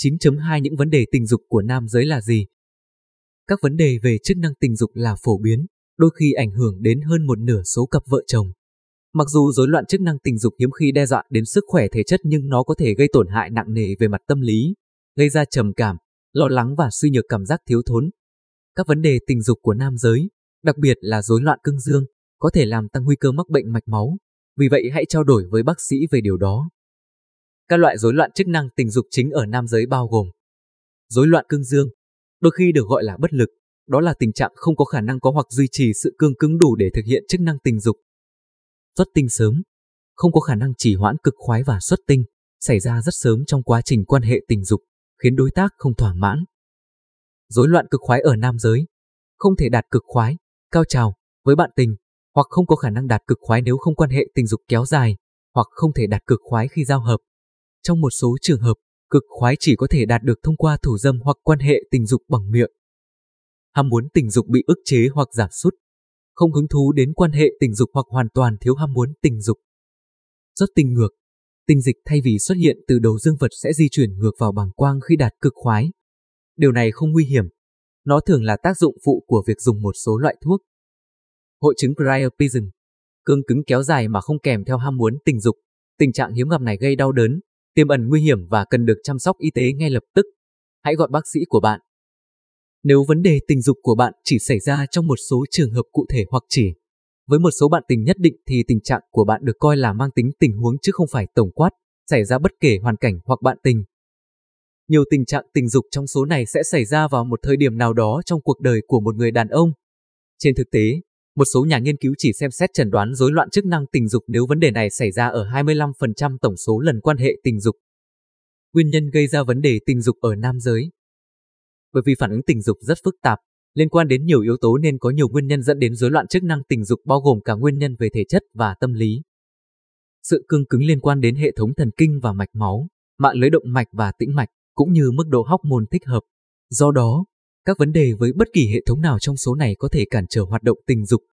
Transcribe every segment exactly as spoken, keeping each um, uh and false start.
chín chấm hai Những vấn đề tình dục của nam giới là gì? Các vấn đề về chức năng tình dục là phổ biến, đôi khi ảnh hưởng đến hơn một nửa số cặp vợ chồng. Mặc dù rối loạn chức năng tình dục hiếm khi đe dọa đến sức khỏe thể chất nhưng nó có thể gây tổn hại nặng nề về mặt tâm lý, gây ra trầm cảm, lo lắng và suy nhược cảm giác thiếu thốn. Các vấn đề tình dục của nam giới, đặc biệt là rối loạn cương dương, có thể làm tăng nguy cơ mắc bệnh mạch máu, vì vậy hãy trao đổi với bác sĩ về điều đó. Các loại rối loạn chức năng tình dục chính ở nam giới bao gồm rối loạn cương dương, đôi khi được gọi là bất lực, đó là tình trạng không có khả năng có hoặc duy trì sự cương cứng đủ để thực hiện chức năng tình dục. Xuất tinh sớm, không có khả năng trì hoãn cực khoái và xuất tinh, xảy ra rất sớm trong quá trình quan hệ tình dục, khiến đối tác không thỏa mãn. Rối loạn cực khoái ở nam giới, không thể đạt cực khoái, cao trào với bạn tình, hoặc không có khả năng đạt cực khoái nếu không quan hệ tình dục kéo dài, hoặc không thể đạt cực khoái khi giao hợp. Trong một số trường hợp, cực khoái chỉ có thể đạt được thông qua thủ dâm hoặc quan hệ tình dục bằng miệng. Ham muốn tình dục bị ức chế hoặc giảm sút, không hứng thú đến quan hệ tình dục hoặc hoàn toàn thiếu ham muốn tình dục. Xuất tinh ngược, tinh dịch thay vì xuất hiện từ đầu dương vật sẽ di chuyển ngược vào bàng quang khi đạt cực khoái. Điều này không nguy hiểm, nó thường là tác dụng phụ của việc dùng một số loại thuốc. Hội chứng priapism, cương cứng kéo dài mà không kèm theo ham muốn tình dục. Tình trạng hiếm gặp này gây đau đớn, tiềm ẩn nguy hiểm và cần được chăm sóc y tế ngay lập tức. Hãy gọi bác sĩ của bạn. Nếu vấn đề tình dục của bạn chỉ xảy ra trong một số trường hợp cụ thể hoặc chỉ với một số bạn tình nhất định thì tình trạng của bạn được coi là mang tính tình huống chứ không phải tổng quát, xảy ra bất kể hoàn cảnh hoặc bạn tình. Nhiều tình trạng tình dục trong số này sẽ xảy ra vào một thời điểm nào đó trong cuộc đời của một người đàn ông. Trên thực tế, một số nhà nghiên cứu chỉ xem xét chẩn đoán rối loạn chức năng tình dục nếu vấn đề này xảy ra ở hai mươi lăm phần trăm tổng số lần quan hệ tình dục. Nguyên nhân gây ra vấn đề tình dục ở nam giới. Bởi vì phản ứng tình dục rất phức tạp, liên quan đến nhiều yếu tố nên có nhiều nguyên nhân dẫn đến rối loạn chức năng tình dục bao gồm cả nguyên nhân về thể chất và tâm lý. Sự cương cứng liên quan đến hệ thống thần kinh và mạch máu, mạng lưới động mạch và tĩnh mạch, cũng như mức độ hormone thích hợp. Do đó, các vấn đề với bất kỳ hệ thống nào trong số này có thể cản trở hoạt động tình dục.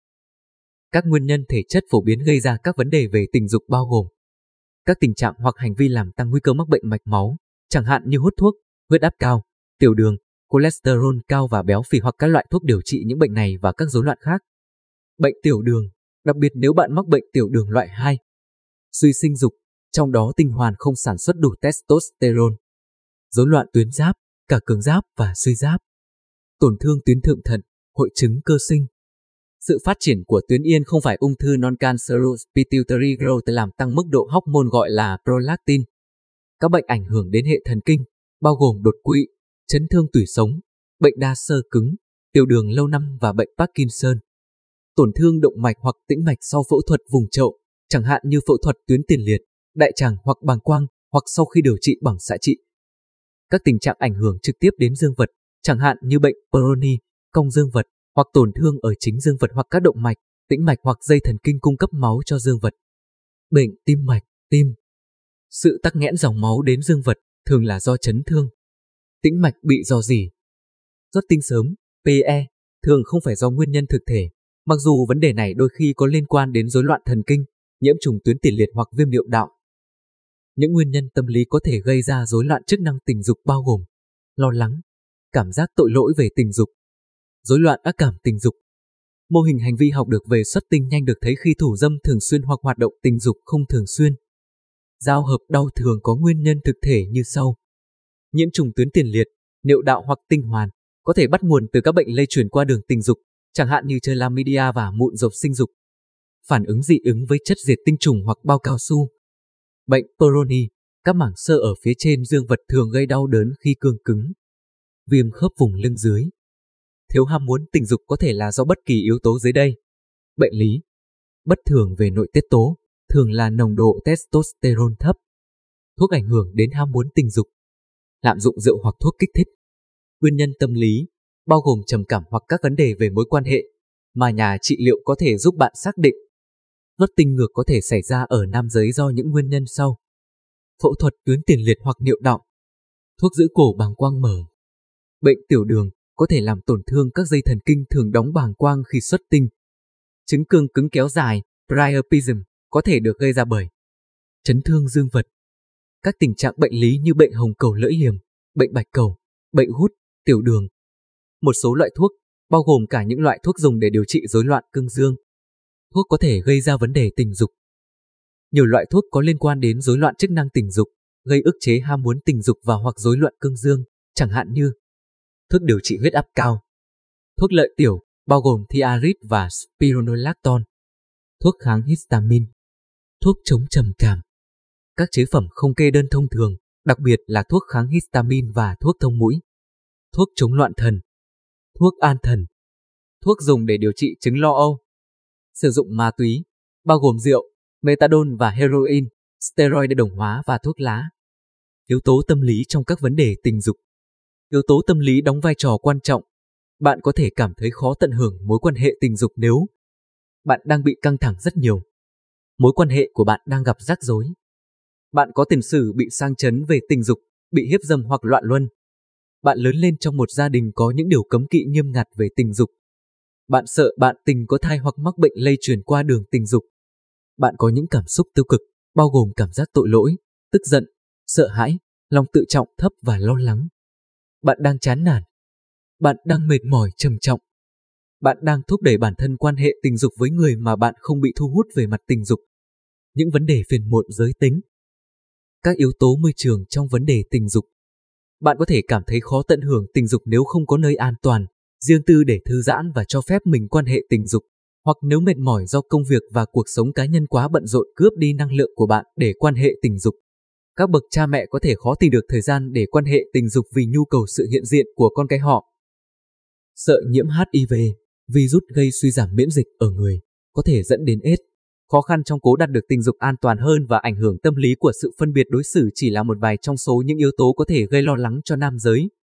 Các nguyên nhân thể chất phổ biến gây ra các vấn đề về tình dục bao gồm các tình trạng hoặc hành vi làm tăng nguy cơ mắc bệnh mạch máu, chẳng hạn như hút thuốc, huyết áp cao, tiểu đường, cholesterol cao và béo phì hoặc các loại thuốc điều trị những bệnh này và các rối loạn khác. Bệnh tiểu đường, đặc biệt nếu bạn mắc bệnh tiểu đường loại hai. Suy sinh dục, trong đó tinh hoàn không sản xuất đủ testosterone. Rối loạn tuyến giáp, cả cường giáp và suy giáp. Tổn thương tuyến thượng thận, hội chứng cơ sinh. Sự phát triển của tuyến yên không phải ung thư non-cancerous pituitary growth làm tăng mức độ hormone gọi là prolactin. Các bệnh ảnh hưởng đến hệ thần kinh, bao gồm đột quỵ, chấn thương tủy sống, bệnh đa xơ cứng, tiểu đường lâu năm và bệnh Parkinson. Tổn thương động mạch hoặc tĩnh mạch sau phẫu thuật vùng chậu, chẳng hạn như phẫu thuật tuyến tiền liệt, đại tràng hoặc bàng quang, hoặc sau khi điều trị bằng xạ trị. Các tình trạng ảnh hưởng trực tiếp đến dương vật, chẳng hạn như bệnh Peyronie, cong dương vật, hoặc tổn thương ở chính dương vật hoặc các động mạch, tĩnh mạch hoặc dây thần kinh cung cấp máu cho dương vật. Bệnh tim mạch, tim. Sự tắc nghẽn dòng máu đến dương vật thường là do chấn thương. Tĩnh mạch bị rò rỉ. Xuất tinh sớm, pê e, thường không phải do nguyên nhân thực thể, mặc dù vấn đề này đôi khi có liên quan đến rối loạn thần kinh, nhiễm trùng tuyến tiền liệt hoặc viêm niệu đạo. Những nguyên nhân tâm lý có thể gây ra rối loạn chức năng tình dục bao gồm lo lắng, cảm giác tội lỗi về tình dục, rối loạn ác cảm tình dục. Mô hình hành vi học được về xuất tinh nhanh được thấy khi thủ dâm thường xuyên hoặc hoạt động tình dục không thường xuyên. Giao hợp đau thường có nguyên nhân thực thể như sau. Nhiễm trùng tuyến tiền liệt, niệu đạo hoặc tinh hoàn, có thể bắt nguồn từ các bệnh lây truyền qua đường tình dục, chẳng hạn như chlamydia và mụn rộp sinh dục. Phản ứng dị ứng với chất diệt tinh trùng hoặc bao cao su. Bệnh Peyronie, các mảng xơ ở phía trên dương vật thường gây đau đớn khi cương cứng. Viêm khớp vùng lưng dưới. Thiếu ham muốn tình dục có thể là do bất kỳ yếu tố dưới đây. Bệnh lý. Bất thường về nội tiết tố, thường là nồng độ testosterone thấp. Thuốc ảnh hưởng đến ham muốn tình dục. Lạm dụng rượu hoặc thuốc kích thích. Nguyên nhân tâm lý, bao gồm trầm cảm hoặc các vấn đề về mối quan hệ, mà nhà trị liệu có thể giúp bạn xác định. Xuất tinh ngược có thể xảy ra ở nam giới do những nguyên nhân sau. Phẫu thuật tuyến tiền liệt hoặc niệu đạo. Thuốc giữ cổ bàng quang mở. Bệnh tiểu đường có thể làm tổn thương các dây thần kinh thường đóng bàng quang khi xuất tinh. Chứng cương cứng kéo dài, priapism, có thể được gây ra bởi chấn thương dương vật. Các tình trạng bệnh lý như bệnh hồng cầu lưỡi liềm, bệnh bạch cầu, bệnh gút, tiểu đường. Một số loại thuốc, bao gồm cả những loại thuốc dùng để điều trị rối loạn cương dương. Thuốc có thể gây ra vấn đề tình dục. Nhiều loại thuốc có liên quan đến rối loạn chức năng tình dục, gây ức chế ham muốn tình dục và hoặc rối loạn cương dương, chẳng hạn như thuốc điều trị huyết áp cao, thuốc lợi tiểu, bao gồm thiarit và spironolactone, thuốc kháng histamine, thuốc chống trầm cảm. Các chế phẩm không kê đơn thông thường, đặc biệt là thuốc kháng histamine và thuốc thông mũi, thuốc chống loạn thần, thuốc an thần, thuốc dùng để điều trị chứng lo âu. Sử dụng ma túy, bao gồm rượu, methadone và heroin, steroid đồng hóa và thuốc lá. Yếu tố tâm lý trong các vấn đề tình dục. Yếu tố tâm lý đóng vai trò quan trọng. Bạn có thể cảm thấy khó tận hưởng mối quan hệ tình dục nếu bạn đang bị căng thẳng rất nhiều. Mối quan hệ của bạn đang gặp rắc rối. Bạn có tiền sử bị sang chấn về tình dục, bị hiếp dâm hoặc loạn luân. Bạn lớn lên trong một gia đình có những điều cấm kỵ nghiêm ngặt về tình dục. Bạn sợ bạn tình có thai hoặc mắc bệnh lây truyền qua đường tình dục. Bạn có những cảm xúc tiêu cực, bao gồm cảm giác tội lỗi, tức giận, sợ hãi, lòng tự trọng thấp và lo lắng. Bạn đang chán nản. Bạn đang mệt mỏi trầm trọng. Bạn đang thúc đẩy bản thân quan hệ tình dục với người mà bạn không bị thu hút về mặt tình dục. Những vấn đề phiền muộn giới tính. Các yếu tố môi trường trong vấn đề tình dục. Bạn có thể cảm thấy khó tận hưởng tình dục nếu không có nơi an toàn, riêng tư để thư giãn và cho phép mình quan hệ tình dục, hoặc nếu mệt mỏi do công việc và cuộc sống cá nhân quá bận rộn cướp đi năng lượng của bạn để quan hệ tình dục. Các bậc cha mẹ có thể khó tìm được thời gian để quan hệ tình dục vì nhu cầu sự hiện diện của con cái họ. Sợ nhiễm H I V, virus gây suy giảm miễn dịch ở người, có thể dẫn đến AIDS. Khó khăn trong cố đạt được tình dục an toàn hơn và ảnh hưởng tâm lý của sự phân biệt đối xử chỉ là một vài trong số những yếu tố có thể gây lo lắng cho nam giới.